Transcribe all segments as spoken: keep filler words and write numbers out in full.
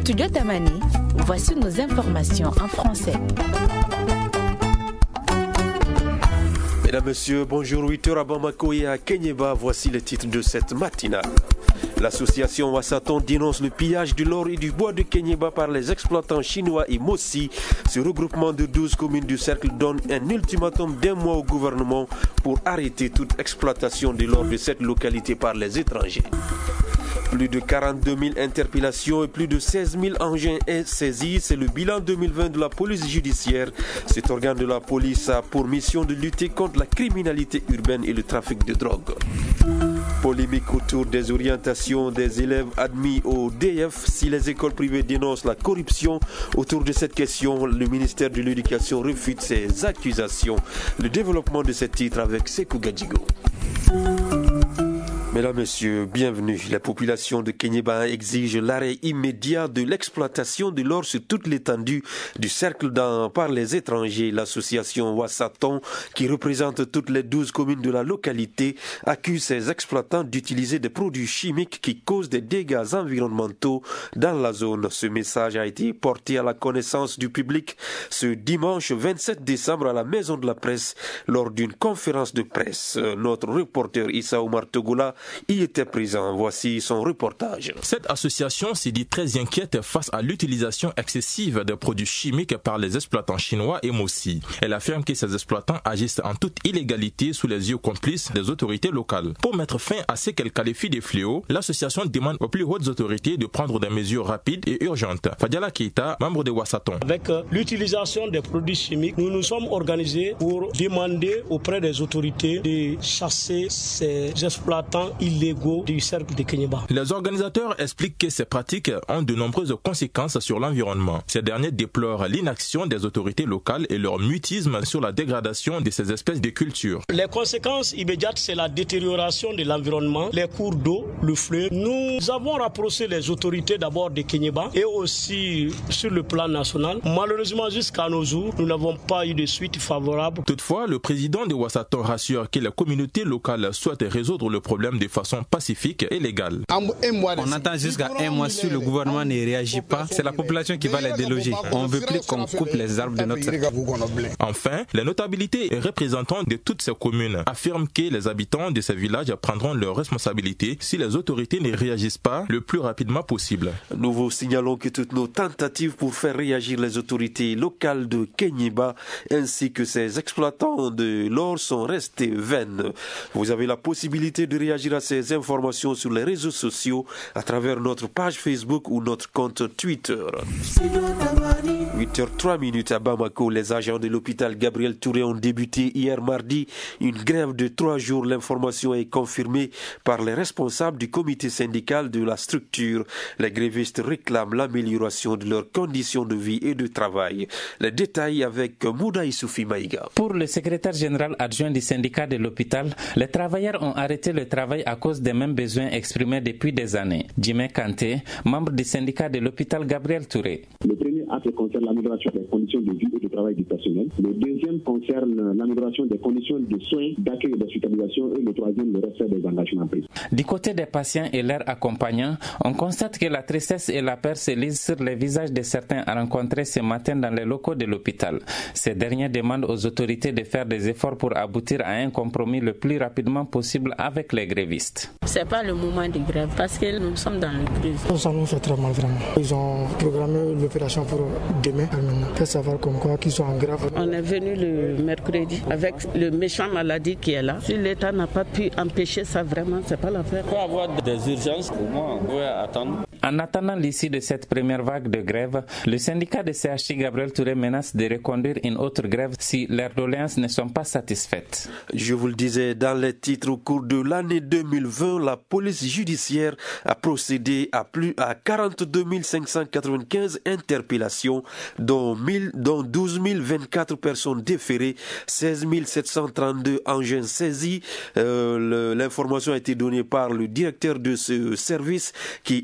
Studio Tamani, voici nos informations en français. Mesdames, Messieurs, bonjour, huit heures à Bamako et à Kenyeba, voici les titres de cette matinale. L'association Wassaton dénonce le pillage de l'or et du bois de Kenyeba par les exploitants chinois et Mossi. Ce regroupement de douze communes du cercle donne un ultimatum d'un mois au gouvernement pour arrêter toute exploitation de l'or de cette localité par les étrangers. Plus de quarante-deux mille interpellations et plus de seize mille engins saisis. C'est le bilan deux mille vingt de la police judiciaire. Cet organe de la police a pour mission de lutter contre la criminalité urbaine et le trafic de drogue. Polémique autour des orientations des élèves admis au D F. Si les écoles privées dénoncent la corruption autour de cette question, le ministère de l'Éducation refute ces accusations. Le développement de ce titre avec Sekou Gadjigo. Mesdames, Messieurs, bienvenue. La population de Kenyeba exige l'arrêt immédiat de l'exploitation de l'or sur toute l'étendue du cercle dans, par les étrangers. L'association Wassaton, qui représente toutes les douze communes de la localité, accuse ces exploitants d'utiliser des produits chimiques qui causent des dégâts environnementaux dans la zone. Ce message a été porté à la connaissance du public ce dimanche vingt-sept décembre à la Maison de la Presse lors d'une conférence de presse. Notre reporter Issa Oumar Togola y était présent. Voici son reportage. Cette association s'est dit très inquiète face à l'utilisation excessive de produits chimiques par les exploitants chinois et Mossi. Elle affirme que ces exploitants agissent en toute illégalité sous les yeux complices des autorités locales. Pour mettre fin à ce qu'elle qualifie de fléaux, l'association demande aux plus hautes autorités de prendre des mesures rapides et urgentes. Fadiala Keita, membre de Wassaton. Avec l'utilisation des produits chimiques, nous nous sommes organisés pour demander auprès des autorités de chasser ces exploitants illégaux du cercle de Kenyeba. Les organisateurs expliquent que ces pratiques ont de nombreuses conséquences sur l'environnement. Ces derniers déplorent l'inaction des autorités locales et leur mutisme sur la dégradation de ces espèces de cultures. Les conséquences immédiates, c'est la détérioration de l'environnement, les cours d'eau, le fleuve. Nous avons rapproché les autorités d'abord de Kenyeba et aussi sur le plan national. Malheureusement, jusqu'à nos jours, nous n'avons pas eu de suite favorable. Toutefois, le président de Wassaton rassure que la communauté locale souhaite résoudre le problème de façon pacifique et légale. On attend jusqu'à un mois si le gouvernement ne réagit pas. C'est la population qui va les déloger. On ne veut plus qu'on coupe les arbres de notre cercle. Enfin, les notabilités et représentants de toutes ces communes affirment que les habitants de ces villages prendront leurs responsabilités si les autorités ne réagissent pas le plus rapidement possible. Nous vous signalons que toutes nos tentatives pour faire réagir les autorités locales de Kenyeba ainsi que ces exploitants de l'or sont restées vaines. Vous avez la possibilité de réagir à ces informations sur les réseaux sociaux à travers notre page Facebook ou notre compte Twitter. huit heures trois minutes à Bamako, les agents de l'hôpital Gabriel Touré ont débuté hier mardi une grève de trois jours. L'information est confirmée par les responsables du comité syndical de la structure. Les grévistes réclament l'amélioration de leurs conditions de vie et de travail. Les détails avec Mouda Issoufi Maïga. Pour le secrétaire général adjoint du syndicat de l'hôpital, les travailleurs ont arrêté le travail à cause des mêmes besoins exprimés depuis des années. Jimé Kanté, membre du syndicat de l'hôpital Gabriel Touré. Le premier acte concerne l'amélioration des conditions de vie et de travail du personnel. Le deuxième concerne l'amélioration des conditions de soins, d'accueil et d'hospitalisation. Et le troisième, le respect des engagements pris. Du côté des patients et leurs accompagnants, on constate que la tristesse et la peur se lisent sur les visages de certains rencontrés ce matin dans les locaux de l'hôpital. Ces derniers demandent aux autorités de faire des efforts pour aboutir à un compromis le plus rapidement possible avec les grévistes. C'est pas le moment de grève parce que nous sommes dans le crise. Ça nous fait très mal vraiment. Ils ont programmé l'opération pour demain. On peut savoir comme quoi qu'ils sont en grève. On est venu le mercredi avec le méchant maladie qui est là. Si l'État n'a pas pu empêcher ça, vraiment, c'est pas l'affaire. Il faut avoir des urgences pour moi. On doit attendre. En attendant l'issue de cette première vague de grève, le syndicat de C H I Gabriel Touré menace de reconduire une autre grève si leurs doléances ne sont pas satisfaites. Je vous le disais dans les titres, au cours de l'année deux mille vingt, la police judiciaire a procédé à plus à quarante-deux mille cinq cent quatre-vingt-quinze interpellations, dont, mille, dont douze mille vingt-quatre personnes déférées, seize mille sept cent trente-deux engins saisis. Euh, le, l'information a été donnée par le directeur de ce service qui explique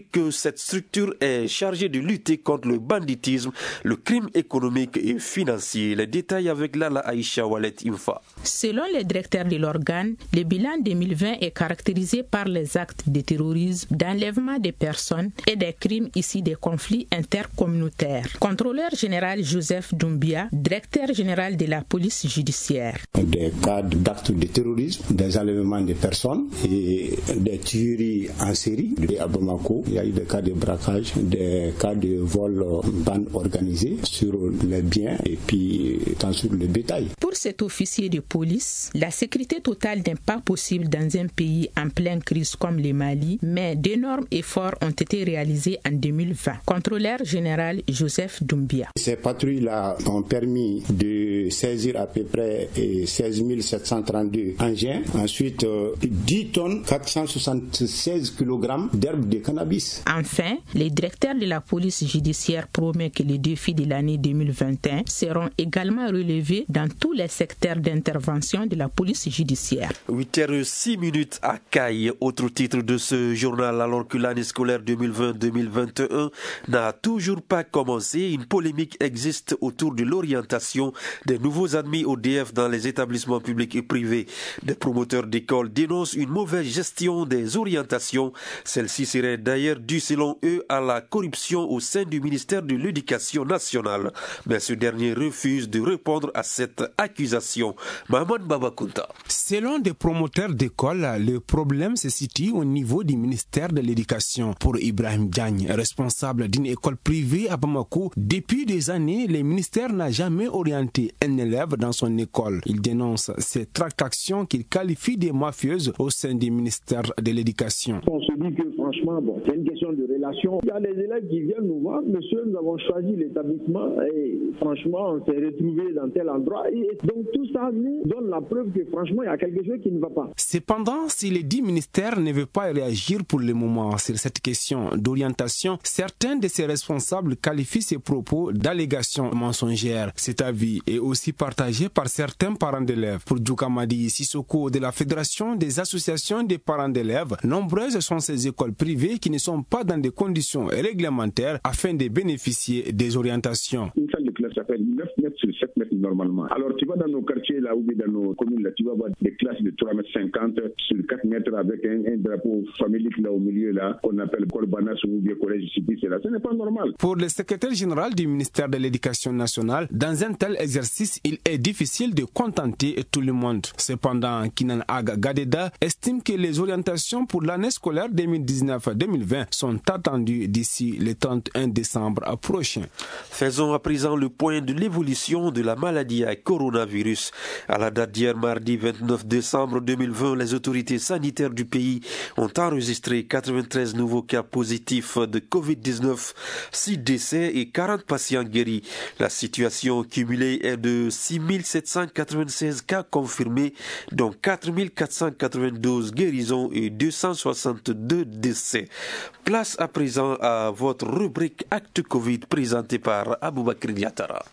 explique que cette structure est chargée de lutter contre le banditisme, le crime économique et financier. Les détails avec Lala Aïcha Walet Infa. Selon le directeur de l'organe, le bilan deux mille vingt est caractérisé par les actes de terrorisme, d'enlèvement des personnes et des crimes issus des conflits intercommunautaires. Contrôleur général Joseph Doumbia, directeur général de la police judiciaire. Des cas d'actes de terrorisme, des enlèvements de personnes et des tueries en série. À Bamako, il y a eu des cas de braquage, des cas de vol bande organisée sur les biens et puis sur le bétail. Pour cet officier de police, la sécurité totale n'est pas possible dans un pays en pleine crise comme le Mali, mais d'énormes efforts ont été réalisés en deux mille vingt. Contrôleur général Joseph Doumbia. Ces patrouilles-là ont permis de saisir à peu près seize mille sept cent trente-deux engins, ensuite dix tonnes quatre cent soixante-seize kilogrammes d'herbes de cannabis. Enfin, le directeur de la police judiciaire promet que les défis de l'année deux mille vingt et un seront également relevés dans tous les secteurs d'intervention de la police judiciaire. huit heures six minutes à Caille. Autre titre de ce journal, alors que l'année scolaire deux mille vingt deux mille vingt et un n'a toujours pas commencé, une polémique existe autour de l'orientation des nouveaux admis au D F dans les établissements publics et privés. Des promoteurs d'écoles dénoncent une mauvaise gestion des orientations. Celle-ci serait d'ailleurs due selon eux à la corruption au sein du ministère de l'Éducation nationale. Mais ce dernier refuse de répondre à cette accusation. Mahmoud Babakunta. Selon des promoteurs d'écoles, le problème se situe au niveau du ministère de l'Éducation. Pour Ibrahim Diagne, responsable d'une école privée à Bamako, depuis des années, le ministère n'a jamais orienté un élève dans son école. Il dénonce ces tractations qu'il qualifie de mafieuses au sein du ministère de l'Éducation. On se dit que franchement, bon, c'est une question de relation. Il y a des élèves qui viennent nous voir, monsieur, nous avons choisi l'établissement et franchement, on s'est retrouvé dans tel endroit. Et donc tout ça nous donne la preuve que franchement, il y a quelque chose qui ne va pas. Cependant, si les dix ministères ne veulent pas réagir pour le moment sur cette question d'orientation, certains de ces responsables qualifient ces propos d'allégations mensongères. Cet avis est aussi partagé par certains parents d'élèves. Pour Djoukamadi Sissoko de la Fédération des associations des parents d'élèves, nombreuses sont ces écoles privées qui ne sont pas dans des conditions réglementaires afin de bénéficier des orientations. Une salle de classe s'appelle neuf mètres sur sept mètres normalement. Alors tu vas dans nos quartiers là ou dans nos communes là, tu vas voir des classes de trois mètres cinquante sur quatre mètres avec un, un drapeau familique là au milieu là qu'on appelle Kolbanas ou bien collège Sipi, c'est là. Ce n'est pas normal. Pour le secrétaire général du ministère de l'Éducation nationale, dans un tel exercice, il est difficile de contenter tout le monde. Cependant, Kinan Aga Gadeda estime que les orientations pour l'année scolaire deux mille dix-neuf deux mille vingt sont attendues d'ici le trente et un décembre prochain. Faisons à présent le point de l'évolution de la maladie à coronavirus. À la date d'hier, mardi vingt-neuf décembre deux mille vingt, les autorités sanitaires du pays ont enregistré quatre-vingt-treize nouveaux cas positifs de covid dix-neuf, six décès et quarante patients guéris. La situation cumulée est de six mille sept cent quatre-vingt-seize cas confirmés, dont quatre mille quatre cent quatre-vingt-douze guérisons et deux cent soixante-deux décès. Place à présent à votre rubrique Acte Covid présentée par Aboubakr Diatara.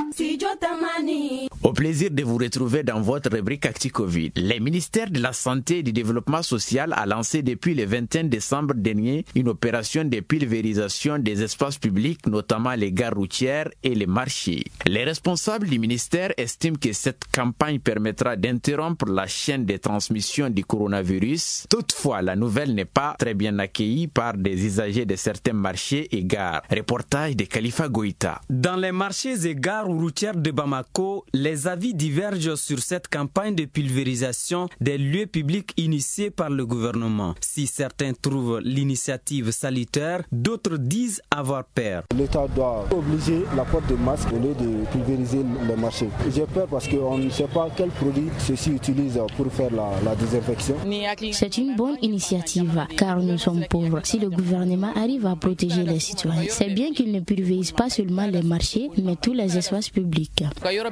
Au plaisir de vous retrouver dans votre rubrique Actu Covid. Le ministère de la Santé et du Développement social a lancé depuis le vingt et un décembre dernier une opération de pulvérisation des espaces publics, notamment les gares routières et les marchés. Les responsables du ministère estiment que cette campagne permettra d'interrompre la chaîne de transmission du coronavirus. Toutefois, la nouvelle n'est pas très bien accueillie par des usagers de certains marchés et gares. Reportage de Khalifa Goïta. Dans les marchés et gares routières de Bamako, les avis divergent sur cette campagne de pulvérisation des lieux publics initiée par le gouvernement. Si certains trouvent l'initiative salutaire, d'autres disent avoir peur. L'État doit obliger la porte de masque au lieu de pulvériser les marchés. J'ai peur parce qu'on ne sait pas quel produit ceux-ci utilisent pour faire la, la désinfection. C'est une bonne initiative car nous sommes pauvres. Si le gouvernement arrive à protéger les citoyens, c'est bien qu'il ne pulvérise pas seulement les marchés, mais tous les espaces publics.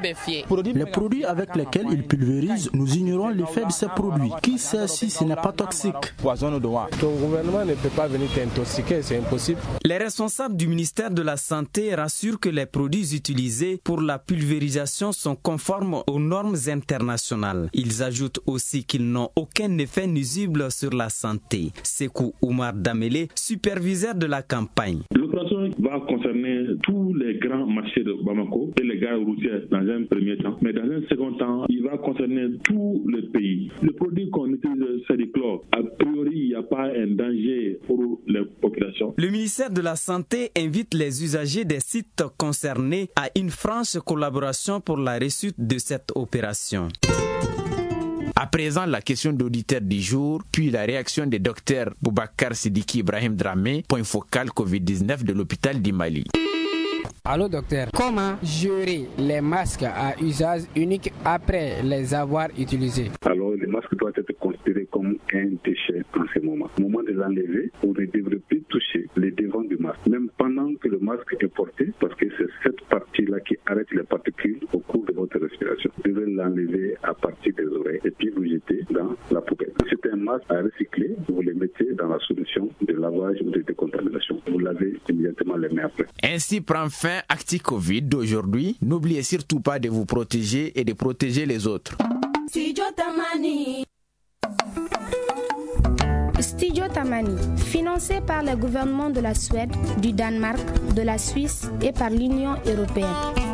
Les produits avec lesquels ils pulvérisent, nous ignorons l'effet de ces produits. Qui sait si ce n'est pas toxique? Ton gouvernement ne peut pas venir t'intoxiquer, c'est impossible. Les responsables du ministère de la Santé rassurent que les produits utilisés pour la pulvérisation sont conformes aux normes internationales. Ils ajoutent aussi qu'ils n'ont aucun effet nuisible sur la santé. Sekou Oumar Damele, superviseur de la campagne. L'opération va concerner tous les grands marchés de Bamako et les gares routières dans un premier temps. Mais dans un second temps, il va concerner tout le pays. Le produit qu'on utilise, c'est du chlore. A priori, il n'y a pas un danger pour les populations. Le ministère de la Santé invite les usagers des sites concernés à une franche collaboration pour la réussite de cette opération. À présent, la question d'auditeur du jour, puis la réaction des docteurs Boubacar Sidiki Ibrahim Dramé, point focal covid dix-neuf de l'hôpital d'Imali. Allô docteur, comment gérer les masques à usage unique après les avoir utilisés? Alors les masques doivent être considérés comme un déchet en ce moment. Au moment de l'enlever, on ne devrait plus toucher les devants du masque, même pendant que le masque est porté, parce que c'est cette partie-là qui arrête les particules au cours de votre respiration. Vous devez l'enlever à partir des oreilles et puis vous jeter dans la poubelle. C'est un masque à recycler, vous le mettez dans la solution de lavage ou de décontamination. Vous lavez immédiatement les mains après. Ainsi prend fin Actu Covid d'aujourd'hui. N'oubliez surtout pas de vous protéger et de protéger les autres. Studio Tamani. Studio Tamani, financé par le gouvernement de la Suède, du Danemark, de la Suisse et par l'Union européenne.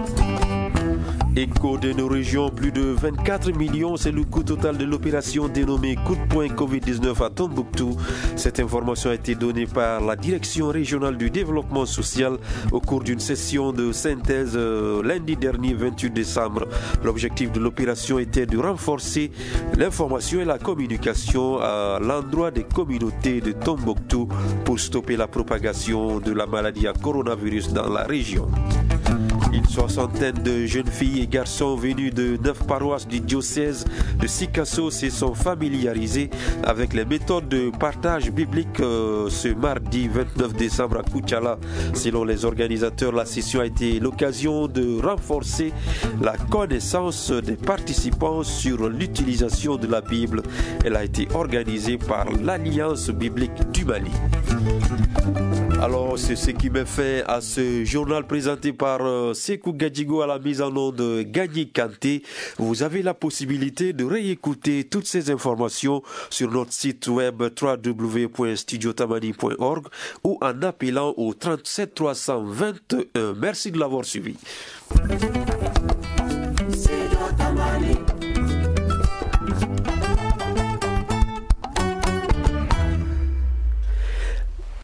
Écho de nos régions, plus de vingt-quatre millions, c'est le coût total de l'opération dénommée Coup de poing covid dix-neuf à Tombouctou. Cette information a été donnée par la Direction régionale du développement social au cours d'une session de synthèse euh, lundi dernier vingt-huit décembre. L'objectif de l'opération était de renforcer l'information et la communication à l'endroit des communautés de Tombouctou pour stopper la propagation de la maladie à coronavirus dans la région. Une soixantaine de jeunes filles et garçons venus de neuf paroisses du diocèse de Sikasso se sont familiarisés avec les méthodes de partage biblique euh, ce mardi vingt-neuf décembre à Koutiala. Selon les organisateurs, la session a été l'occasion de renforcer la connaissance des participants sur l'utilisation de la Bible. Elle a été organisée par l'Alliance biblique du Mali. Alors, c'est ce qui met fin à ce journal présenté par euh, Sekou Gadjigo à la mise en onde de Gagné Kanté. Vous avez la possibilité de réécouter toutes ces informations sur notre site web w w w point studio tamani point org ou en appelant au trente-sept trois cent vingt et un. Merci de l'avoir suivi.